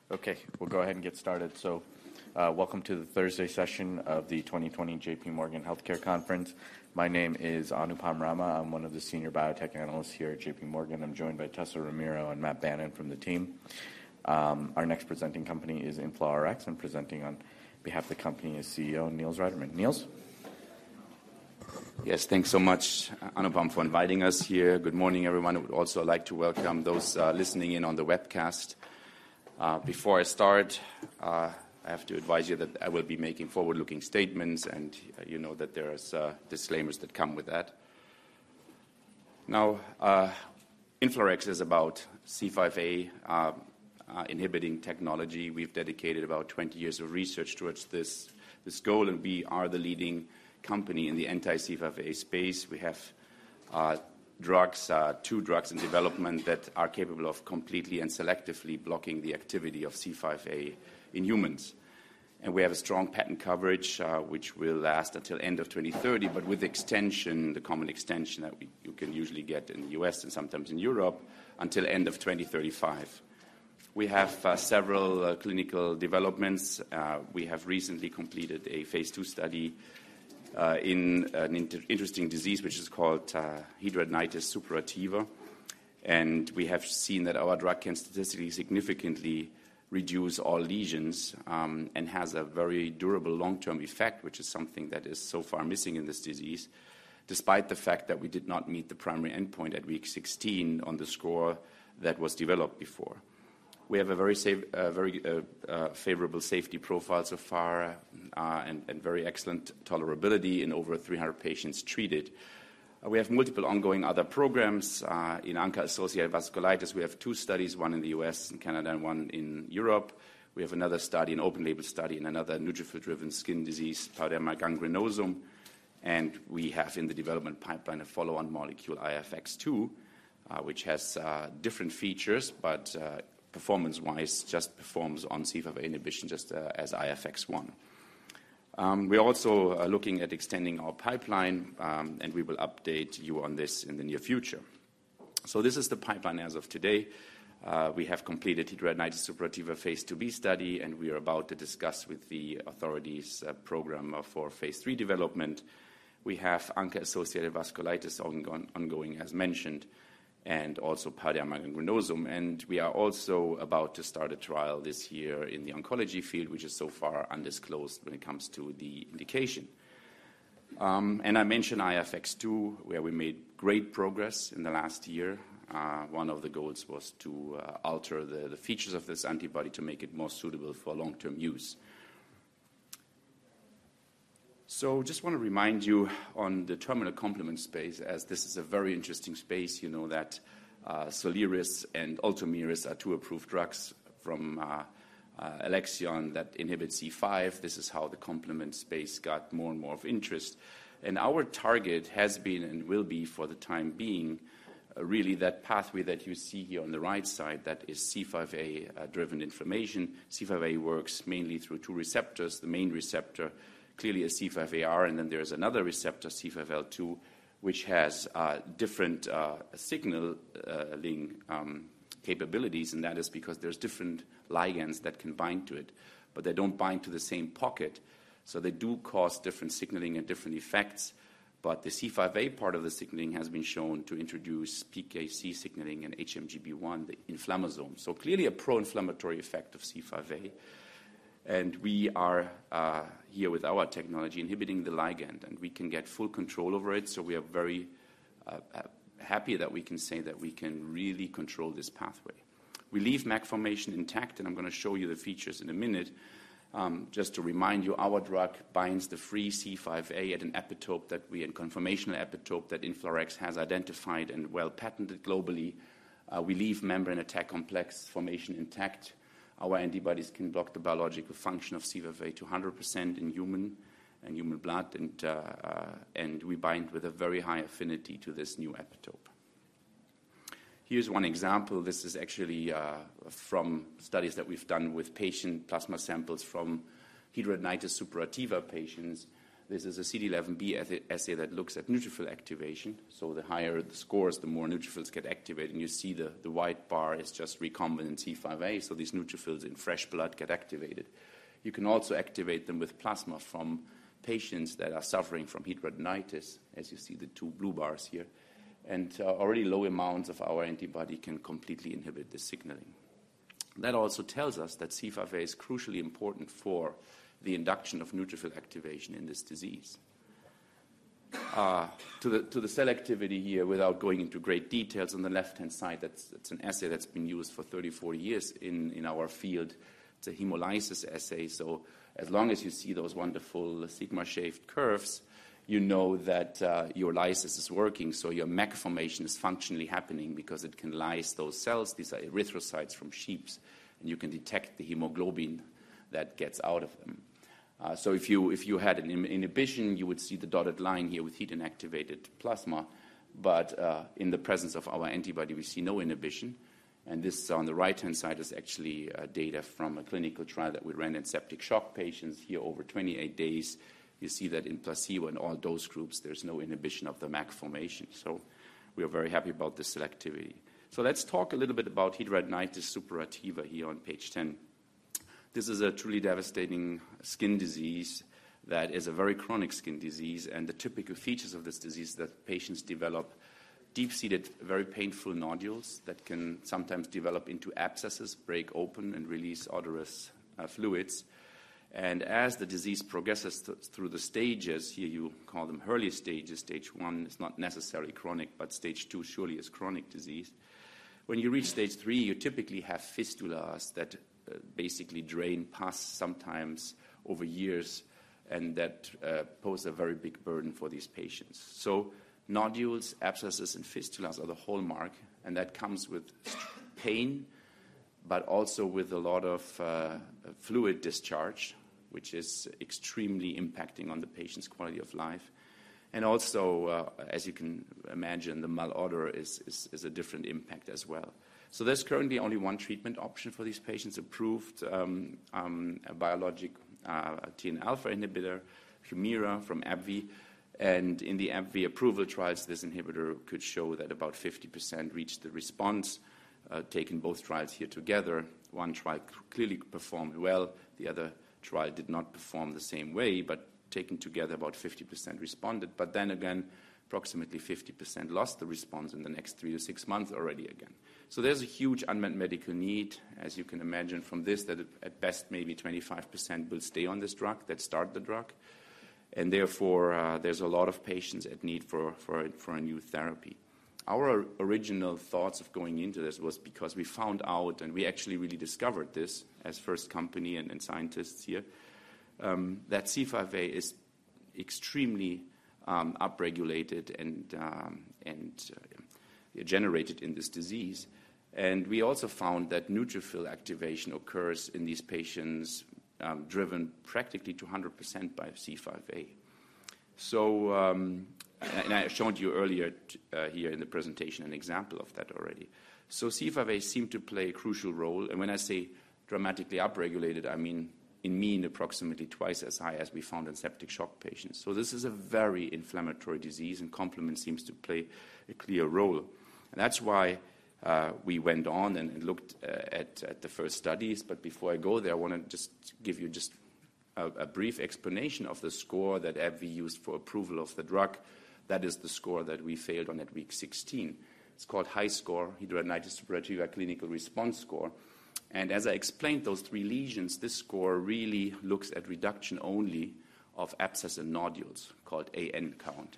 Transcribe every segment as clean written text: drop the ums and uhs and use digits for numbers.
Okay, we'll go ahead and get started. Welcome to the Thursday session of the 2020 J.P. Morgan Healthcare Conference. My name is Anupam Rama. I'm one of the senior biotech analysts here at J.P. Morgan. I'm joined by Tessa Romero and Matt Bannon from the team. Our next presenting company is InflaRx, and presenting on behalf of the company is CEO Niels Riedemann. Niels? Yes, thanks so much, Anupam, for inviting us here. Good morning, everyone. I would also like to welcome those listening in on the webcast. Before I start, I have to advise you that I will be making forward-looking statements, and you know that there's disclaimers that come with that. Now, InflaRx is about C5a inhibiting technology. We've dedicated about 20 years of research towards this goal, and we are the leading company in the anti-C5a space. We have two drugs in development that are capable of completely and selectively blocking the activity of C5a in humans. And we have a strong patent coverage, which will last until end of 2030, but with extension, the common extension that you can usually get in the US and sometimes in Europe, until end of 2035. We have several clinical developments. We have recently completed a phase 2 study in an interesting disease which is called hidradenitis suppurativa, and we have seen that our drug can statistically significantly reduce all lesions and has a very durable long-term effect, which is something that is so far missing in this disease, despite the fact that we did not meet the primary endpoint at week 16 on the score that was developed before. We have a very favorable safety profile so far and very excellent tolerability in over 300 patients treated. We have multiple ongoing other programs. In ANCA-associated vasculitis, we have 2 studies, one in the US and Canada and one in Europe. We have another study, an open-label study, in another neutrophil-driven skin disease, pyoderma gangrenosum. And we have in the development pipeline a follow-on molecule, IFX-2, which has different features, but performance-wise just performs on C5a inhibition just as IFX-1. We're also looking at extending our pipeline, and we will update you on this in the near future. So this is the pipeline as of today. We have completed hidradenitis suppurativa phase 2b study, and we are about to discuss with the authorities a program for phase 3 development. We have ANCA-associated vasculitis ongoing, as mentioned, and also pyoderma gangrenosum. And we are also about to start a trial this year in the oncology field, which is so far undisclosed when it comes to the indication. And I mentioned IFX-2, where we made great progress in the last year. One of the goals was to alter the features of this antibody to make it more suitable for long-term use. So just want to remind you on the terminal complement space, as this is a very interesting space. You know that Soliris and Ultomiris are 2 approved drugs from Alexion that inhibit C5. This is how the complement space got more and more of interest. And our target has been and will be for the time being really that pathway that you see here on the right side, that is C5a-driven inflammation. C5a works mainly through 2 receptors. The main receptor clearly is C5aR, and then there's another receptor, C5L2, which has different signaling capabilities, and that is because there's different ligands that can bind to it, but they don't bind to the same pocket. So they do cause different signaling and different effects, but the C5a part of the signaling has been shown to introduce PKC signaling and HMGB1, the inflammasome. So clearly a pro-inflammatory effect of C5a. And we are here with our technology inhibiting the ligand, and we can get full control over it. So we are very happy that we can say that we can really control this pathway. We leave MAC formation intact, and I'm going to show you the features in a minute. Just to remind you, our drug binds the free C5a at an epitope conformational epitope that InflaRx has identified and well patented globally. We leave membrane attack complex formation intact. Our antibodies can block the biological function of C5a to 100% in human blood, and we bind with a very high affinity to this new epitope. Here's one example. This is actually from studies that we've done with patient plasma samples from hidradenitis suppurativa patients. This is a CD11b assay that looks at neutrophil activation. So the higher the scores, the more neutrophils get activated. And you see the white bar is just recombinant C5a, so these neutrophils in fresh blood get activated. You can also activate them with plasma from patients that are suffering from hidradenitis, as you see the two blue bars here. And already low amounts of our antibody can completely inhibit the signaling. That also tells us that C5a is crucially important for the induction of neutrophil activation in this disease. To the cell activity here, without going into great details, on the left-hand side, that's an assay that's been used for 30, 40 years in our field. It's a hemolysis assay. So as long as you see those wonderful sigma-shaped curves, you know that your lysis is working, so your MAC formation is functionally happening because it can lyse those cells. These are erythrocytes from sheep, and you can detect the hemoglobin that gets out of them. So if you had an inhibition, you would see the dotted line here with heat-inactivated plasma, but in the presence of our antibody, we see no inhibition. And this on the right-hand side is actually data from a clinical trial that we ran in septic shock patients here over 28 days. You see that in placebo and all dose groups, there's no inhibition of the MAC formation. So we are very happy about this selectivity. So let's talk a little bit about hidradenitis suppurativa here on page 10. This is a truly devastating skin disease that is a very chronic skin disease, and the typical features of this disease is that patients develop deep-seated, very painful nodules that can sometimes develop into abscesses, break open, and release odorous fluids. And as the disease progresses through the stages, here you call them early stages, stage 1 is not necessarily chronic, but stage 2 surely is chronic disease. When you reach stage 3, you typically have fistulas that basically drain pus sometimes over years, and that pose a very big burden for these patients. So nodules, abscesses, and fistulas are the hallmark, and that comes with pain, but also with a lot of fluid discharge, which is extremely impacting on the patient's quality of life. And also, as you can imagine, the malodor is a different impact as well. So there's currently only one treatment option for these patients, approved a biologic TNF-alpha inhibitor, Humira from AbbVie. And in the AbbVie approval trials, this inhibitor could show that about 50% reached the response. Taken both trials here together, one trial clearly performed well, the other trial did not perform the same way, but taken together about 50% responded. But then again, approximately 50% lost the response in the next 3 to 6 months already again. So there's a huge unmet medical need, as you can imagine from this, that at best maybe 25% will stay on this drug, that start the drug. And therefore, there's a lot of patients at need for a new therapy. Our original thoughts of going into this was because we found out, and we actually really discovered this as first company and scientists here, that C5a is extremely upregulated and generated in this disease. And we also found that neutrophil activation occurs in these patients driven practically to 100% by C5a. So, and I showed you earlier here in the presentation an example of that already. So C5a seemed to play a crucial role. And when I say dramatically upregulated, I mean in mean approximately twice as high as we found in septic shock patients. So this is a very inflammatory disease, and complement seems to play a clear role. And that's why we went on and looked at the first studies. But before I go there, I want to just give you just a brief explanation of the score that AbbVie used for approval of the drug. That is the score that we failed on at week 16. It's called HiSCR, Hidradenitis Suppurativa Clinical Response Score. And as I explained those 3 lesions, this score really looks at reduction only of abscess and nodules, called AN count.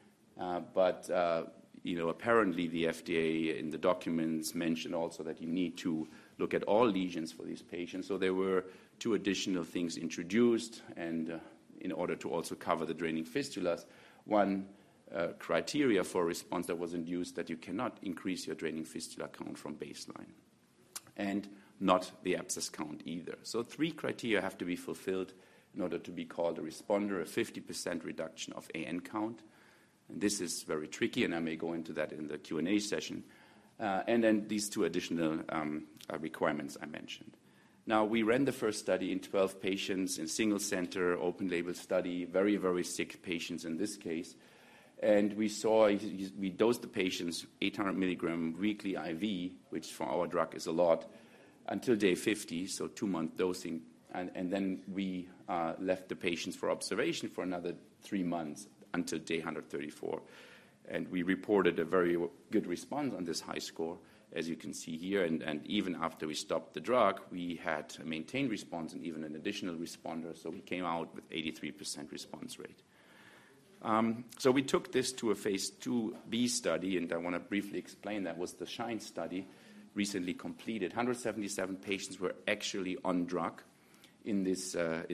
But apparently the FDA in the documents mentioned also that you need to look at all lesions for these patients. So there were 2 additional things introduced, and in order to also cover the draining fistulas, one criteria for response that was induced that you cannot increase your draining fistula count from baseline, and not the abscess count either. So 3 criteria have to be fulfilled in order to be called a responder: a 50% reduction of AN count. And this is very tricky, and I may go into that in the Q&A session. And then these 2 additional requirements I mentioned. Now, we ran the first study in 12 patients in single center, open label study, very, very sick patients in this case. And we dosed the patients 800 milligram weekly IV, which for our drug is a lot, until day 50, so 2-month dosing. And then we left the patients for observation for another 3 months until day 134. And we reported a very good response on this high score, as you can see here. And even after we stopped the drug, we had a maintained response and even an additional responder. So we came out with 83% response rate. So we took this to a phase 2b study, and I want to briefly explain that was the SHINE study, recently completed. 177 patients were actually on drug in this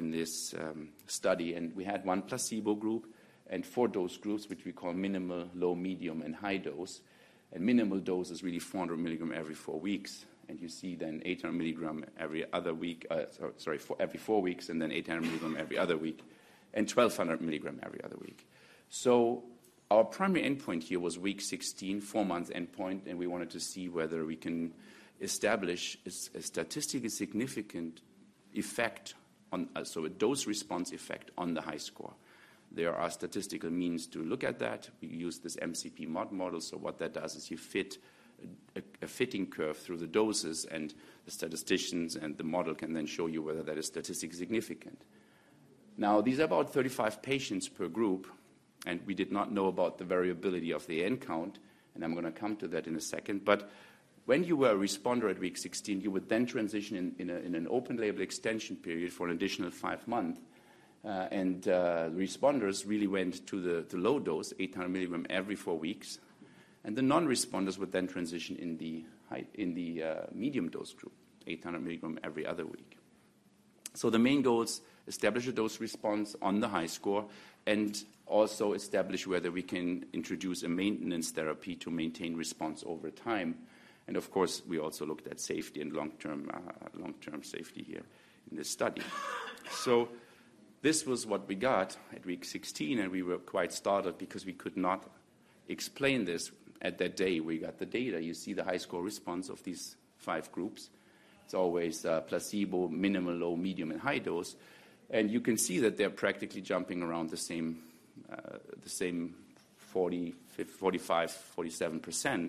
study, and we had 1 placebo group and 4 dose groups, which we call minimal, low, medium, and high dose. And minimal dose is really 400 milligram every 4 weeks, and you see then 800 milligram every other week. Every 4 weeks, and then 800 milligram every other week, and 1,200 milligram every other week. So our primary endpoint here was week 16, 4-month endpoint, and we wanted to see whether we can establish a statistically significant effect on, so a dose-response effect on the high score. There are statistical means to look at that. We use this MCP mod model, so what that does is you fit a fitting curve through the doses, and the statisticians and the model can then show you whether that is statistically significant. Now, these are about 35 patients per group, and we did not know about the variability of the N count, and I'm going to come to that in a second. But when you were a responder at week 16, you would then transition in an open-label extension period for an additional 5 months. Responders really went to the low dose, 800 milligram every 4 weeks, and the non-responders would then transition in the medium dose group, 800 milligram every other week. So the main goals: establish a dose response on the high score, and also establish whether we can introduce a maintenance therapy to maintain response over time. And of course, we also looked at safety and long-term safety here in this study. So this was what we got at week 16, and we were quite startled because we could not explain this at that day. We got the data. You see the high score response of these 5 groups. It's always placebo, minimal, low, medium, and high dose. And you can see that they're practically jumping around the same 40, 45, 47%.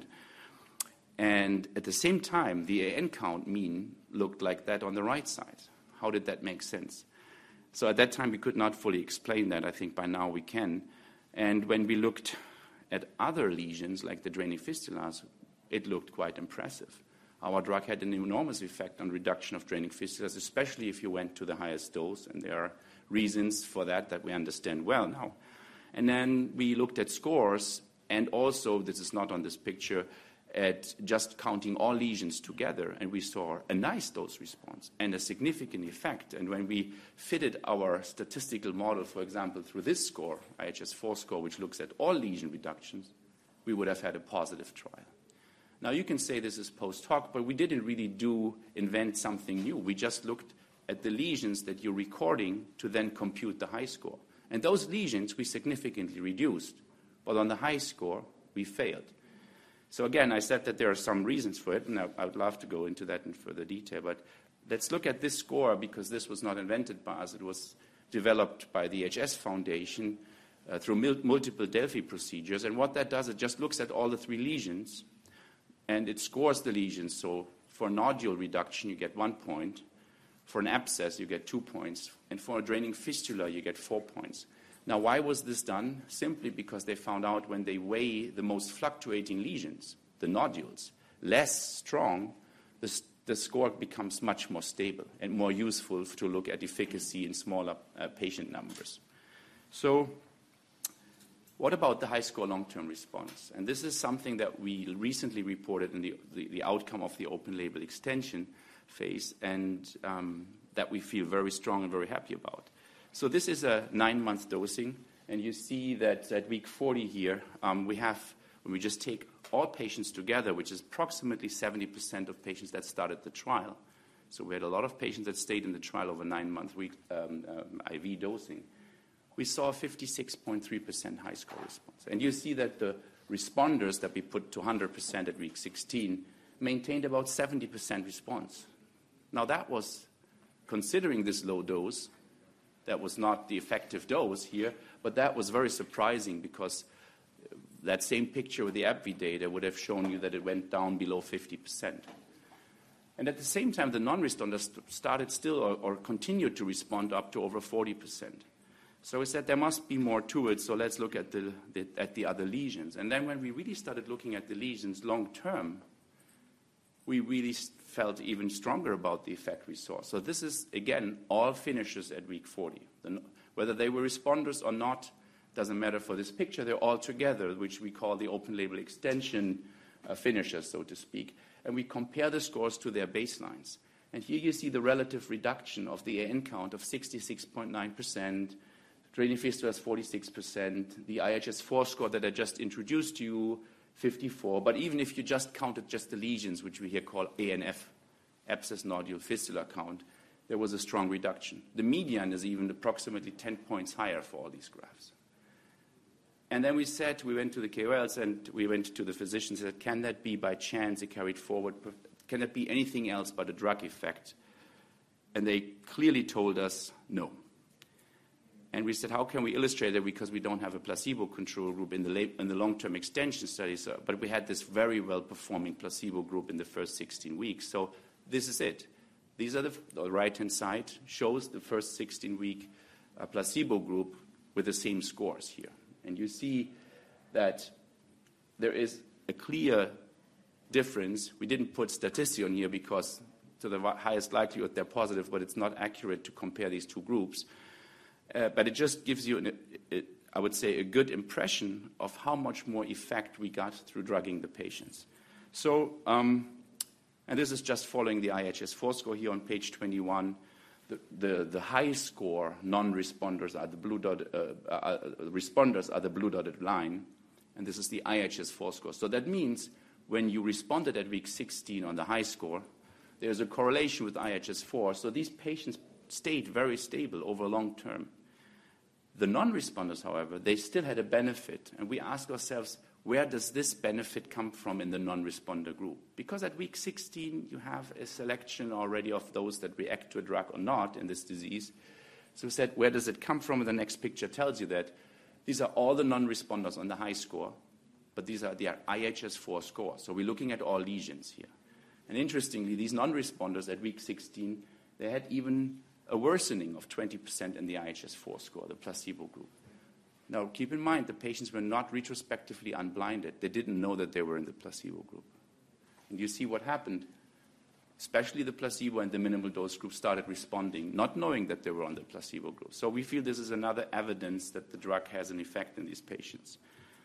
And at the same time, the AN count mean looked like that on the right side. How did that make sense? So at that time, we could not fully explain that. I think by now we can. And when we looked at other lesions, like the draining fistulas, it looked quite impressive. Our drug had an enormous effect on reduction of draining fistulas, especially if you went to the highest dose, and there are reasons for that we understand well now. And then we looked at scores, and also, this is not on this picture, at just counting all lesions together, and we saw a nice dose response and a significant effect. And when we fitted our statistical model, for example, through this score, IHS4 score, which looks at all lesion reductions, we would have had a positive trial. Now, you can say this is post hoc, but we didn't really invent something new. We just looked at the lesions that you're recording to then compute the high score. And those lesions we significantly reduced, but on the high score, we failed. So again, I said that there are some reasons for it, and I would love to go into that in further detail. But let's look at this score, because this was not invented by us. It was developed by the HS Foundation through multiple Delphi procedures. And what that does, it just looks at all the 3 lesions, and it scores the lesions. So for nodule reduction, you get 1 point. For an abscess, you get 2 points. And for a draining fistula, you get 4 points. Now, why was this done? Simply because they found out when they weigh the most fluctuating lesions, the nodules, less strong, the score becomes much more stable and more useful to look at efficacy in smaller patient numbers. So what about the high score long-term response? And this is something that we recently reported in the outcome of the open label extension phase, and that we feel very strong and very happy about. So this is a 9-month dosing, and you see that at week 40 here, when we just take all patients together, which is approximately 70% of patients that started the trial. So we had a lot of patients that stayed in the trial over 9-month IV dosing. We saw a 56.3% high score response. And you see that the responders that we put to 100% at week 16 maintained about 70% response. Now that was considering this low dose, that was not the effective dose here, but that was very surprising because that same picture with the AbbVie data would have shown you that it went down below 50%. And at the same time, the non-responders started still or continued to respond up to over 40%. So we said there must be more to it, so let's look at the other lesions. And then when we really started looking at the lesions long term, we really felt even stronger about the effect we saw. So this is, again, all finishers at week 40. Whether they were responders or not, doesn't matter for this picture. They're all together, which we call the open-label extension finishers, so to speak. And we compare the scores to their baselines. And here you see the relative reduction of the AN count of 66.9%, draining fistulas 46%, the IHS4 score that I just introduced to you, 54. But even if you just counted just the lesions, which we here call ANF, abscess nodule fistula count, there was a strong reduction. The median is even approximately 10 points higher for all these graphs. And then we went to the KOLs and we went to the physicians and said, can that be by chance a carried forward? Can that be anything else but a drug effect? And they clearly told us no. And we said, how can we illustrate it? Because we don't have a placebo control group in the long-term extension studies, but we had this very well-performing placebo group in the first 16 weeks. So this is it. These are the right-hand side shows the first 16-week placebo group with the same scores here. And you see that there is a clear difference. We didn't put statistics on here because to the highest likelihood they're positive, but it's not accurate to compare these two groups. But it just gives you, I would say, a good impression of how much more effect we got through drugging the patients. So, and this is just following the IHS4 score here on page 21. The high score non-responders are the blue dotted, responders are the blue dotted line, and this is the IHS4 score. So that means when you responded at week 16 on the high score, there's a correlation with IHS4. So these patients stayed very stable over long term. The non-responders, however, they still had a benefit, and we asked ourselves, where does this benefit come from in the non-responder group? Because at week 16, you have a selection already of those that react to a drug or not in this disease. So we said, where does it come from? And the next picture tells you that these are all the non-responders on the high score, but these are their IHS4 scores. So we're looking at all lesions here. And interestingly, these non-responders at week 16, they had even a worsening of 20% in the IHS4 score, the placebo group. Now, keep in mind, the patients were not retrospectively unblinded. They didn't know that they were in the placebo group. And you see what happened. Especially the placebo and the minimal dose group started responding, not knowing that they were on the placebo group. So we feel this is another evidence that the drug has an effect in these patients.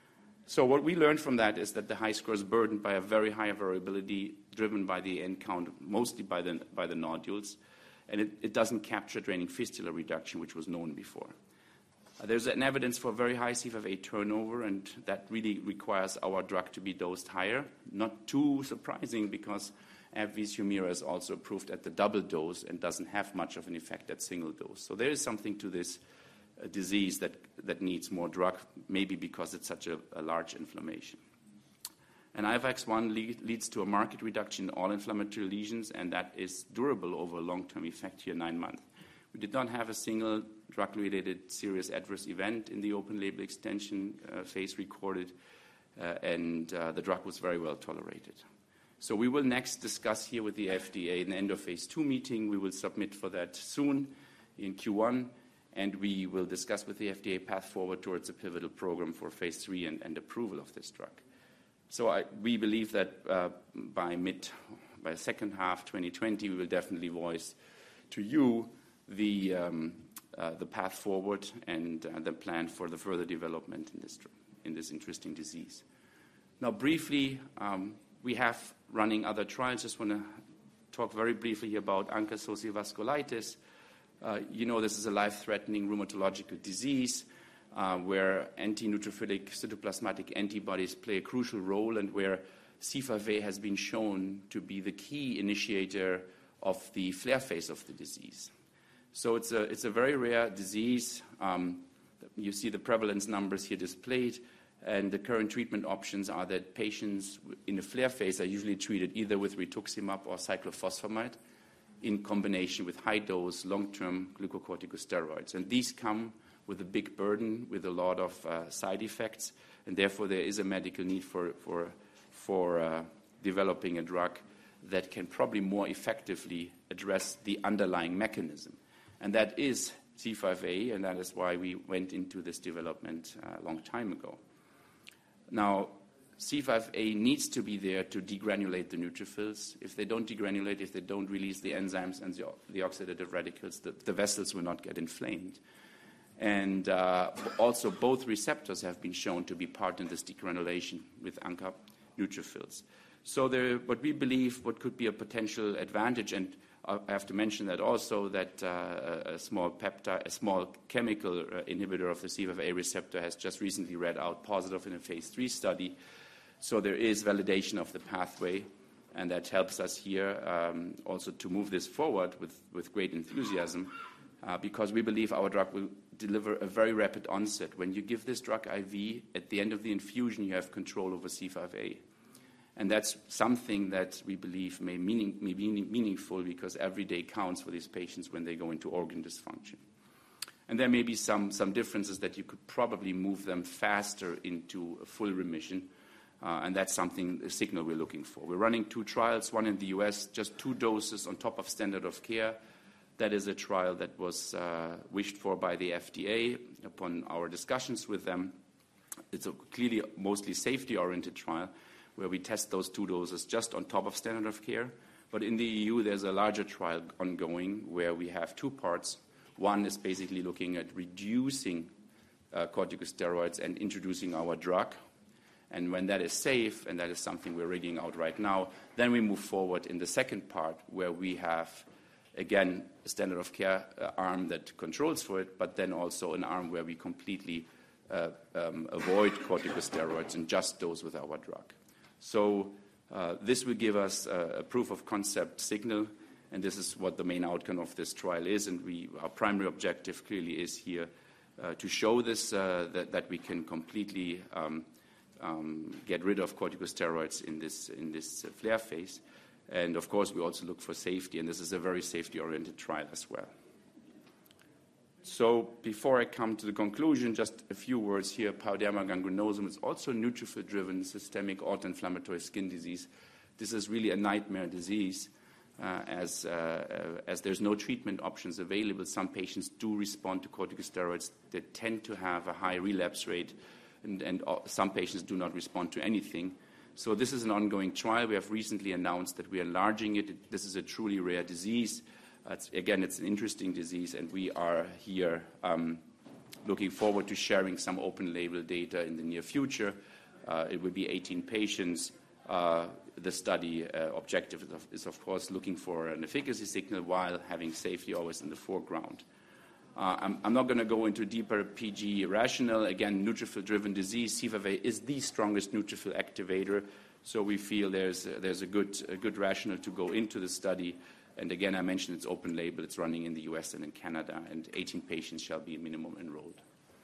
So what we learned from that is that the high score is burdened by a very high variability driven by the N count, mostly by the nodules. And it doesn't capture draining fistula reduction, which was known before. There's an evidence for very high C5a turnover, and that really requires our drug to be dosed higher. Not too surprising because AbbVie's Humira is also approved at the double dose and doesn't have much of an effect at single dose. So there is something to this disease that needs more drug, maybe because it's such a large inflammation. And IFX-1 leads to a marked reduction in all inflammatory lesions, and that is durable over a long-term effect here, 9 months. We did not have a single drug-related serious adverse event in the open-label extension phase recorded, and the drug was very well tolerated. So we will next discuss here with the FDA an end of phase 2 meeting. We will submit for that soon in Q1, and we will discuss with the FDA path forward towards a pivotal program for phase 3 and approval of this drug. So we believe that by second half 2020, we will definitely voice to you the path forward and the plan for the further development in this interesting disease. Now, briefly, we have running other trials. Just want to talk very briefly about ANCA-associated vasculitis. This is a life-threatening rheumatological disease where anti-neutrophilic cytoplasmatic antibodies play a crucial role and where C5a has been shown to be the key initiator of the flare phase of the disease. So it's a very rare disease. You see the prevalence numbers here displayed, and the current treatment options are that patients in the flare phase are usually treated either with rituximab or cyclophosphamide. in combination with high-dose long-term glucocorticosteroids. And these come with a big burden, with a lot of side effects, and therefore there is a medical need for developing a drug that can probably more effectively address the underlying mechanism. And that is C5a, and that is why we went into this development a long time ago. Now, C5a needs to be there to degranulate the neutrophils. If they don't degranulate, if they don't release the enzymes and the oxidative radicals, the vessels will not get inflamed. And also both receptors have been shown to be part in this degranulation with ANCA neutrophils. So what we believe what could be a potential advantage, and I have to mention that also that a small chemical inhibitor of the C5a receptor has just recently read out positive in a phase 3 study. So there is validation of the pathway, and that helps us here also to move this forward with great enthusiasm because we believe our drug will deliver a very rapid onset. When you give this drug IV, at the end of the infusion, you have control over C5a. And that's something that we believe may be meaningful because every day counts for these patients when they go into organ dysfunction. And there may be some differences that you could probably move them faster into a full remission. And that's a signal we're looking for. We're running 2 trials, one in the US, just 2 doses on top of standard of care. That is a trial that was wished for by the FDA upon our discussions with them. It's a clearly mostly safety-oriented trial where we test those 2 doses just on top of standard of care. But in the EU, there's a larger trial ongoing where we have 2 parts. One is basically looking at reducing corticosteroids and introducing our drug. And when that is safe, and that is something we're reading out right now, then we move forward in the second part where we have, again, a standard of care arm that controls for it, but then also an arm where we completely avoid corticosteroids and just dose with our drug. So this will give us a proof of concept signal, and this is what the main outcome of this trial is. And our primary objective clearly is here to show this, that we can completely get rid of corticosteroids in this flare phase. And of course, we also look for safety, and this is a very safety-oriented trial as well. So before I come to the conclusion, just a few words here. Pyoderma gangrenosum is also a neutrophil-driven systemic autoinflammatory skin disease. This is really a nightmare disease as there's no treatment options available. Some patients do respond to corticosteroids. They tend to have a high relapse rate, and some patients do not respond to anything. So this is an ongoing trial. We have recently announced that we are enlarging it. This is a truly rare disease. It's an interesting disease, and we are here looking forward to sharing some open-label data in the near future. It will be 18 patients. The study objective is, of course, looking for an efficacy signal while having safety always in the foreground. I'm not going to go into deeper PG rationale. Again, neutrophil-driven disease, C5a is the strongest neutrophil activator, so we feel there's a good rationale to go into the study. And again, I mentioned it's open label. It's running in the US and in Canada, and 18 patients shall be minimum enrolled.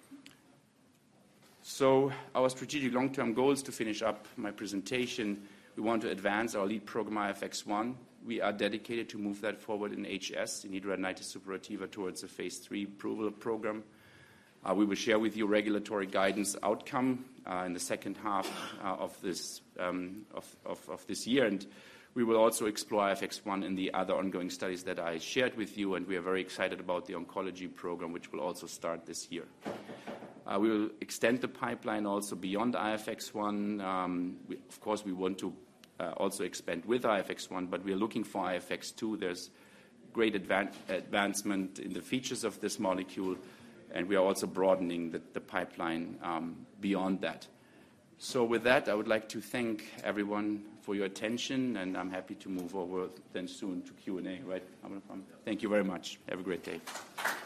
So our strategic long-term goals, to finish up my presentation, we want to advance our lead program, IFX-1. We are dedicated to move that forward in HS, in hidradenitis suppurativa, towards a phase 3 approval program. We will share with you regulatory guidance outcome in the second half of this year, and we will also explore IFX-1 in the other ongoing studies that I shared with you, and we are very excited about the oncology program, which will also start this year. We will extend the pipeline also beyond IFX-1. Of course, we want to also expand with IFX-1, but we are looking for IFX-2. There's great advancement in the features of this molecule, and we are also broadening the pipeline beyond that. So with that, I would like to thank everyone for your attention, and I'm happy to move over then soon to Q&A, right? Thank you very much. Have a great day.